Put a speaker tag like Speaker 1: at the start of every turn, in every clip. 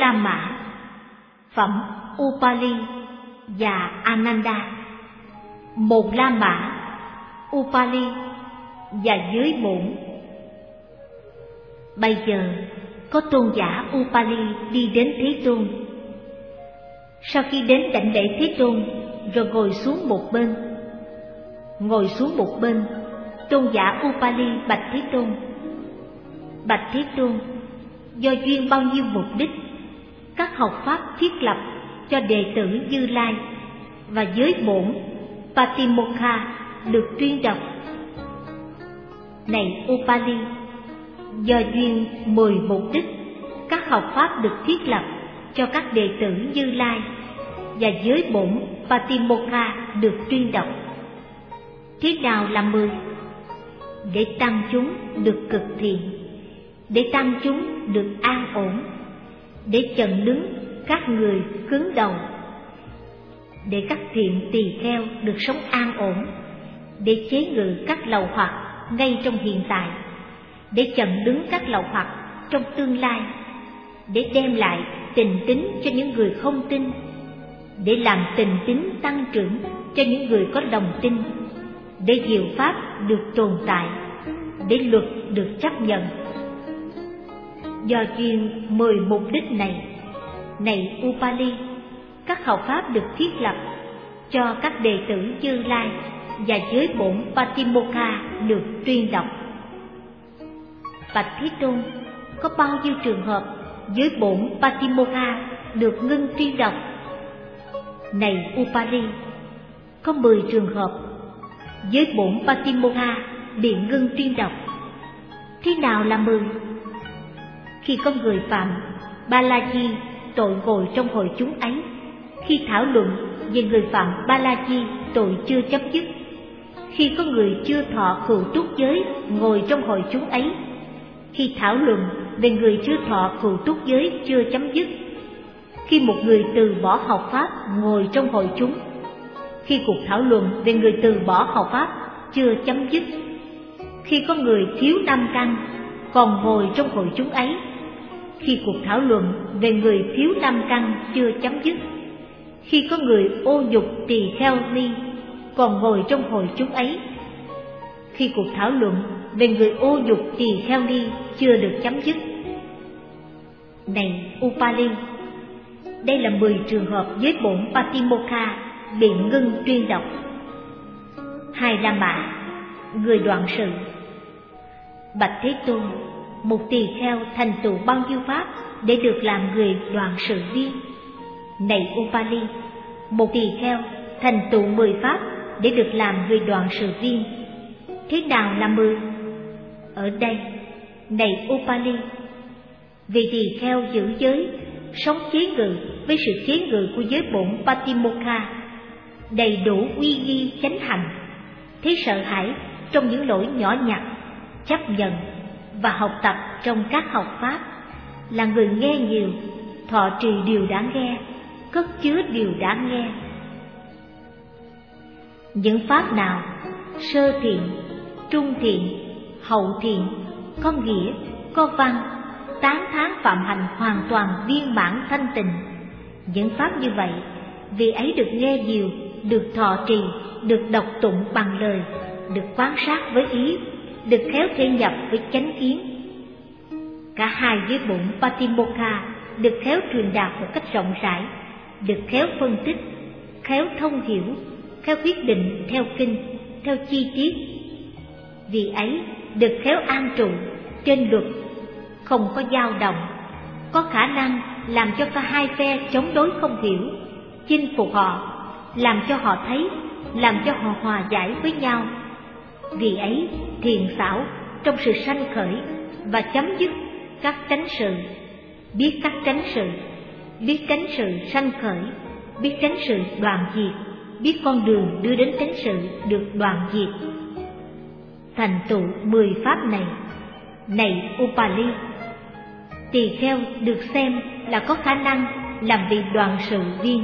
Speaker 1: La Mã, phẩm Upali và Ananda. Một La Mã, Upali và giới bổn. Bây giờ có tôn giả Upali đi đến Thế Tôn. Sau khi đến đảnh lễ Thế Tôn rồi ngồi xuống một bên. Ngồi xuống một bên, tôn giả Upali bạch Thế Tôn: Bạch Thế Tôn, do duyên bao nhiêu mục đích, các học pháp thiết lập cho đệ tử Như Lai và giới bổn Patimokkha được tuyên đọc. Này Upali, do duyên 10 mục đích, các học pháp được thiết lập cho các đệ tử Như Lai và giới bổn Patimokkha được tuyên đọc. Thế nào là 10? Để tăng chúng được cực thiện, để tăng chúng được an ổn, để chặn đứng các người cứng đầu, để các thiện tỳ kheo được sống an ổn, để chế ngự các lậu hoặc ngay trong hiện tại, để chặn đứng các lậu hoặc trong tương lai, để đem lại tình tín cho những người không tin, để làm tình tín tăng trưởng cho những người có lòng tin, để diệu pháp được tồn tại, để luật được chấp nhận. Do duyên 10 mục đích này, này Upali, các học pháp được thiết lập cho các đệ tử Như Lai và giới bổn Patimokkha được tuyên đọc. Bạch Thế Tôn, có bao nhiêu trường hợp giới bổn Patimokkha được ngưng tuyên đọc? Này Upali, có 10 trường hợp giới bổn Patimokkha bị ngưng tuyên đọc. Thế nào là 10? Khi có người phạm Balaji tội ngồi trong hội chúng ấy, khi thảo luận về người phạm Balaji tội chưa chấm dứt, khi có người chưa thọ cựu túc giới ngồi trong hội chúng ấy, khi thảo luận về người chưa thọ cựu túc giới chưa chấm dứt, khi một người từ bỏ học pháp ngồi trong hội chúng, khi cuộc thảo luận về người từ bỏ học pháp chưa chấm dứt, khi có người thiếu 5 căn còn ngồi trong hội chúng ấy, khi cuộc thảo luận về người thiếu 5 căn chưa chấm dứt, khi có người ô nhục tỳ kheo ni còn ngồi trong hội chúng ấy, khi cuộc thảo luận về người ô nhục tỳ kheo ni chưa được chấm dứt. Này Upali, đây là 10 trường hợp giới bổn Patimokkha bị ngưng tuyên đọc. 2 La Mã, người đoạn sự. Bạch Thế Tôn, một tỳ kheo thành tựu bao nhiêu pháp để được làm người đoạn sự viên? Này Upali, một tỳ kheo thành tựu 10 pháp để được làm người đoạn sự viên. Thế nào là 10? Ở đây, này Upali, vì tỳ kheo giữ giới, sống chế ngự với sự chế ngự của giới bổn Patimokkha, đầy đủ uy nghi chánh hạnh, thấy sợ hãi trong những lỗi nhỏ nhặt, chấp nhận và học tập trong các học pháp, là người nghe nhiều, thọ trì điều đã nghe, cất chứa điều đã nghe. Những pháp nào sơ thiện, trung thiện, hậu thiện, có nghĩa, có văn, tán thán phạm hành hoàn toàn viên mãn thanh tịnh, những pháp như vậy, vì ấy được nghe nhiều, được thọ trì, được đọc tụng bằng lời, được quan sát với ý, được khéo thể nhập với chánh kiến. Cả 2 giới bổn Patimokkha được khéo truyền đạt một cách rộng rãi, được khéo phân tích, khéo thông hiểu, khéo quyết định theo kinh, theo chi tiết. Vì ấy được khéo an trụ trên luật, không có dao động, có khả năng làm cho cả 2 phe chống đối không hiểu, chinh phục họ, làm cho họ thấy, làm cho họ hòa giải với nhau. Vì ấy thiền xảo trong sự sanh khởi và chấm dứt các tránh sự, biết các tránh sự, biết tránh sự sanh khởi, biết tránh sự đoạn diệt, biết con đường đưa đến tránh sự được đoạn diệt. Thành tựu 10 pháp này, này Upali, tỳ kheo được xem là có khả năng làm vị đoạn sự viên.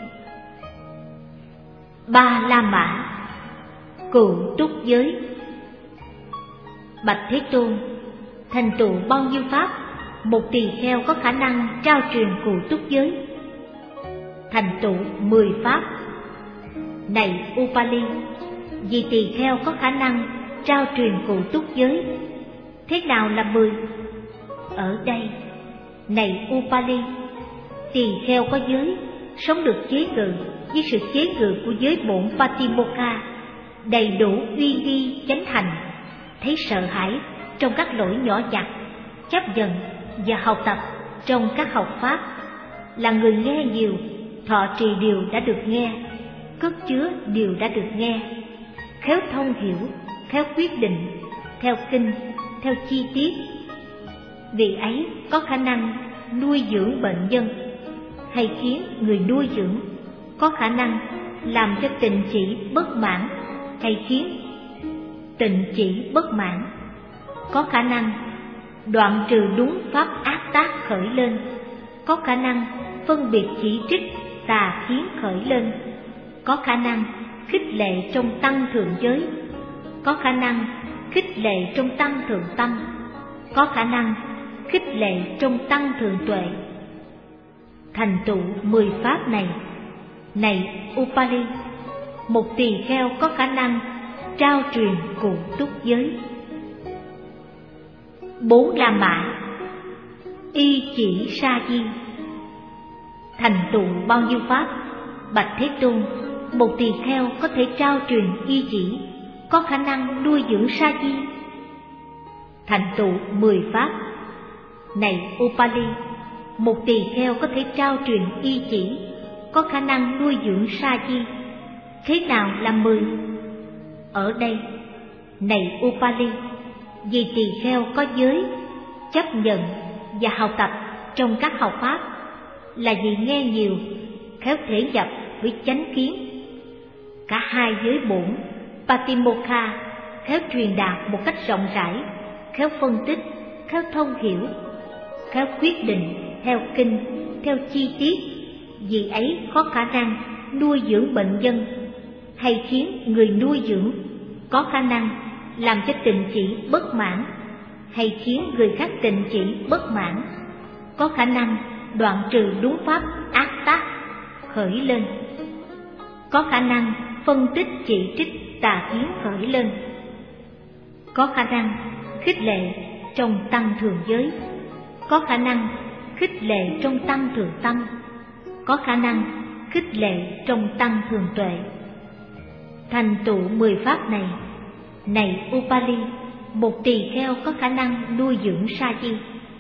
Speaker 1: 3 La Mã, cựu túc giới. Bạch Thế Tôn, thành tựu bao nhiêu pháp một tỳ kheo có khả năng trao truyền cụ túc giới, thành tựu 10 pháp. Này Upali, vì tỳ kheo có khả năng trao truyền cụ túc giới, thế nào là 10? Ở đây, này Upali, tỳ kheo có giới, sống được chế ngự với sự chế ngự của giới bổn Patimokkha, đầy đủ uy nghi chánh hành, thấy sợ hãi trong các lỗi nhỏ nhặt, chấp nhận và học tập trong các học pháp, là người nghe nhiều, thọ trì điều đã được nghe, cất chứa điều đã được nghe, khéo thông hiểu, khéo quyết định, theo kinh, theo chi tiết. Vì ấy có khả năng nuôi dưỡng bệnh nhân, hay khiến người nuôi dưỡng, có khả năng làm cho tịnh chỉ bất mãn, hay khiến tịnh chỉ bất mãn, có khả năng đoạn trừ đúng pháp ác tác khởi lên, có khả năng phân biệt chỉ trích tà kiến khởi lên, có khả năng khích lệ trong tăng thượng giới, có khả năng khích lệ trong tăng thượng tâm, có khả năng khích lệ trong tăng thượng tuệ. Thành tựu 10 pháp này, này Upali, một tỳ kheo có khả năng trao truyền cụ túc giới. 4 La Mã, y chỉ sa di. Thành tựu bao nhiêu pháp? Bạch Thế Tôn, một tỳ kheo có thể trao truyền y chỉ, có khả năng nuôi dưỡng sa di. Thành tựu 10 pháp. Này Upali, một tỳ kheo có thể trao truyền y chỉ, có khả năng nuôi dưỡng sa di. Thế nào là 10? Ở đây, này Upali, vì tỳ kheo có giới, chấp nhận và học tập trong các học pháp, là vì nghe nhiều, khéo thể nhập với chánh kiến. Cả hai giới bổn Patimokkha khéo truyền đạt một cách rộng rãi, khéo phân tích, khéo thông hiểu, khéo quyết định theo kinh, theo chi tiết. Vì ấy có khả năng nuôi dưỡng bệnh nhân, hay khiến người nuôi dưỡng, có khả năng làm cho tịnh chỉ bất mãn, hay khiến người khác tịnh chỉ bất mãn, có khả năng đoạn trừ đúng pháp ác tác khởi lên, có khả năng phân tích chỉ trích tà kiến khởi lên, có khả năng khích lệ trong tăng thường giới, có khả năng khích lệ trong tăng thường tâm, có khả năng khích lệ trong tăng thường tuệ. Thành tựu 10 pháp này, này Upali, một tỳ kheo có khả năng nuôi dưỡng sa di.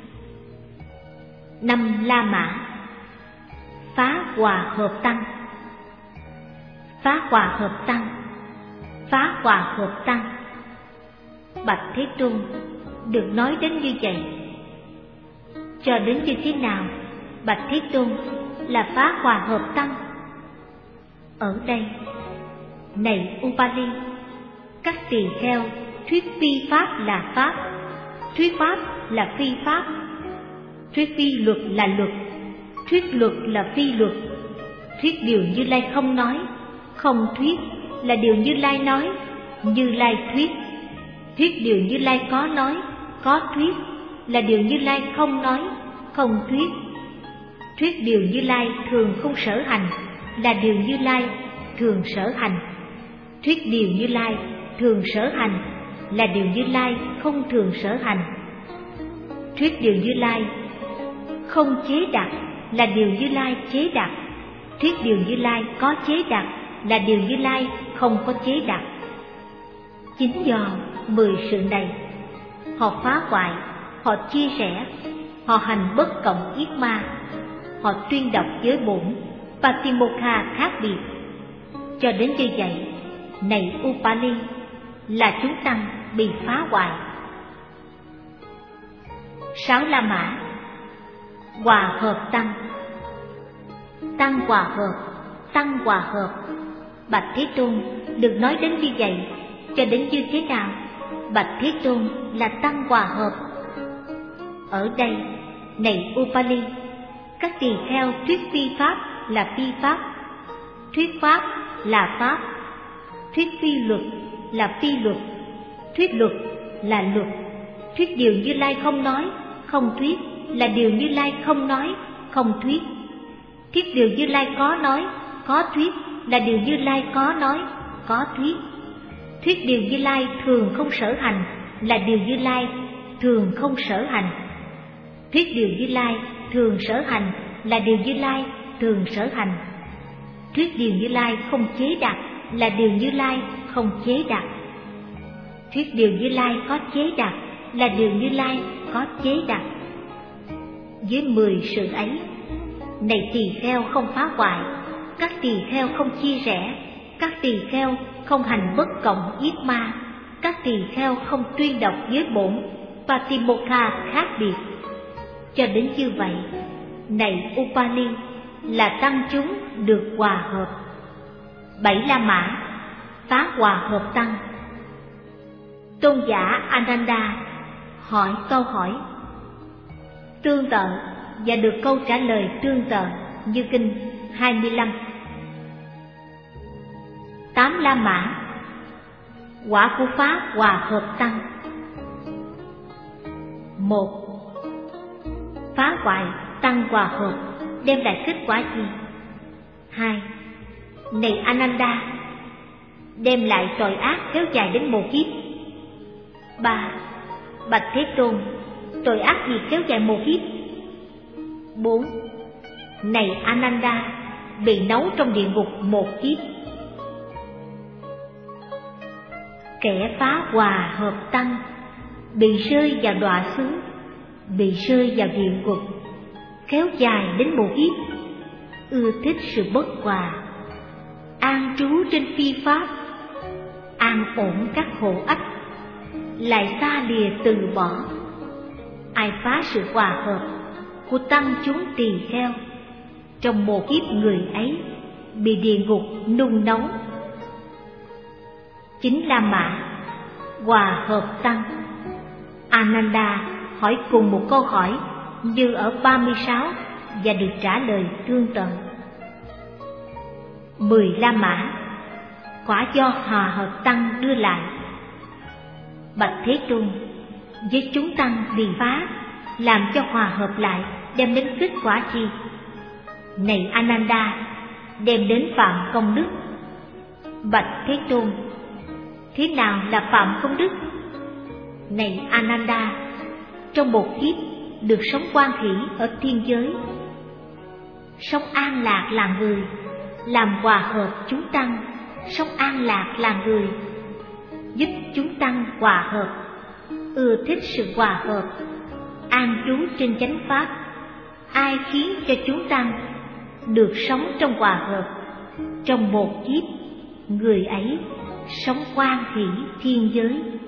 Speaker 1: 5 La Mã, phá hòa hợp tăng. Phá hòa hợp tăng, phá hòa hợp tăng. Bạch Thế Tôn, được nói đến như vậy. Cho đến như thế nào, Bạch Thế Tôn, là phá hòa hợp tăng? Ở đây, này Upali, các tỳ kheo thuyết phi pháp là pháp, thuyết pháp là phi pháp, thuyết phi luật là luật, thuyết luật là phi luật, thuyết điều Như Lai không nói, không thuyết là điều Như Lai nói, Như Lai thuyết, thuyết điều Như Lai có nói, có thuyết là điều Như Lai không nói, không thuyết, thuyết điều Như Lai thường không sở hành là điều Như Lai thường sở hành, thuyết điều Như Lai thường sở hành là điều Như Lai không thường sở hành, thuyết điều Như Lai không chế đặt là điều Như Lai chế đặt, thuyết điều Như Lai có chế đặt là điều Như Lai không có chế đặt. Chính do 10 sự này, họ phá hoại, họ chia rẽ, họ hành bất cộng yết ma, họ tuyên đọc giới bổn Patimokkha khác biệt. Cho đến như vậy, này Upali, là chúng tăng bị phá hoại. 6 La Mã, hòa hợp tăng. Tăng hòa hợp, tăng hòa hợp. Bạch Thế Tôn, được nói đến như vậy. Cho đến như thế nào, Bạch Thế Tôn, là tăng hòa hợp? Ở đây, này Upali, các tỳ kheo thuyết phi pháp là phi pháp, thuyết pháp là pháp, thuyết phi luật là phi luật, thuyết luật là luật, thuyết điều Như Lai không nói, không thuyết là điều Như Lai không nói, không thuyết. Thuyết điều Như Lai có nói, có thuyết là điều Như Lai có nói, có thuyết. Thuyết điều Như Lai thường không sở hành là điều Như Lai thường không sở hành. Thuyết điều Như Lai thường sở hành là điều Như Lai thường sở hành. Thuyết điều Như Lai không chế đặt là điều Như Lai không chế đặt. Thuyết điều Như Lai có chế đặt là điều Như Lai có chế đặt. Với 10 sự ấy, này tỳ kheo không phá hoại, các tỳ kheo không chia rẽ, các tỳ kheo không hành bất cộng giết ma, các tỳ kheo không tuyên đọc giới bổn Patimokkha khác biệt. Cho đến như vậy, này Upali, là tăng chúng được hòa hợp. 7 La Mã phá hòa hợp tăng. Tôn giả Ananda hỏi câu hỏi tương tự và được câu trả lời tương tự như kinh 25. 8 La Mã quả của phá hòa hợp tăng. 1. Phá hoại tăng hòa hợp đem lại kết quả gì? 2. Này Ananda, đem lại tội ác kéo dài đến 1 kiếp. 3. Bạch Thế Tôn, tội ác gì kéo dài 1 kiếp? 4. Này Ananda, bị nấu trong địa ngục 1 kiếp. Kẻ phá hòa hợp tăng bị rơi vào đọa xứ, bị rơi vào địa ngục kéo dài đến 1 kiếp, ưa thích sự bất hòa, an trú trên phi pháp, an ổn các khổ ách, lại xa lìa từ bỏ. Ai phá sự hòa hợp của tăng chúng tỳ kheo, trong 1 kiếp người ấy bị địa ngục nung nấu. 9 La Mã hòa hợp tăng. Ananda hỏi cùng một câu hỏi như ở 36 và được trả lời tương tự. 10 La Mã quả do hòa hợp tăng đưa lại. Bạch Thế Tôn, với chúng tăng bị phá, làm cho hòa hợp lại đem đến kết quả gì? Này Ananda, đem đến phạm công đức. Bạch Thế Tôn, thế nào là phạm công đức? Này Ananda, trong 1 kiếp được sống hoan hỷ ở thiên giới, sống an lạc là người, làm hòa hợp chúng tăng, sống an lạc là người, giúp chúng tăng hòa hợp, ưa thích sự hòa hợp, an trú trên chánh pháp. Ai khiến cho chúng tăng được sống trong hòa hợp, trong 1 kiếp người ấy sống hoan hỷ thiên giới.